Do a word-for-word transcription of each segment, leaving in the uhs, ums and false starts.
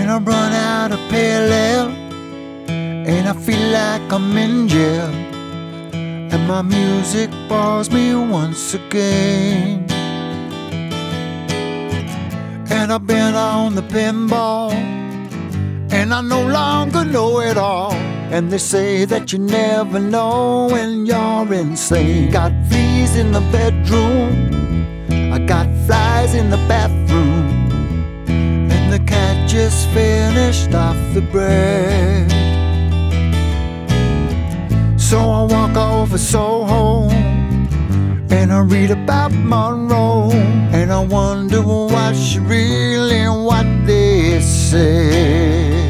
I run out of pale ale, and I feel like I'm in jail, and my music bores me once again. And I've been on the pinball, and I no longer know it all. And they say that you never know when you're insane. Got fleas in the bedroom, I got flies in the bathroom, and the cat just finished off the bread. So I walk over Soho, and I read about Monroe, and I wonder what she really, what they say.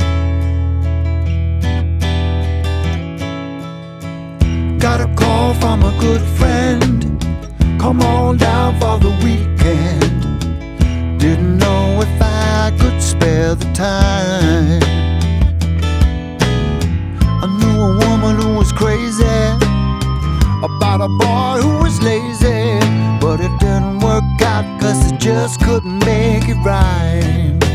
Got a call from a good friend, come on down for the weekend. Didn't know if I could spare the time. I knew a woman who was crazy about a boy who was lazy, but it didn't work out 'cause it just couldn't make it right.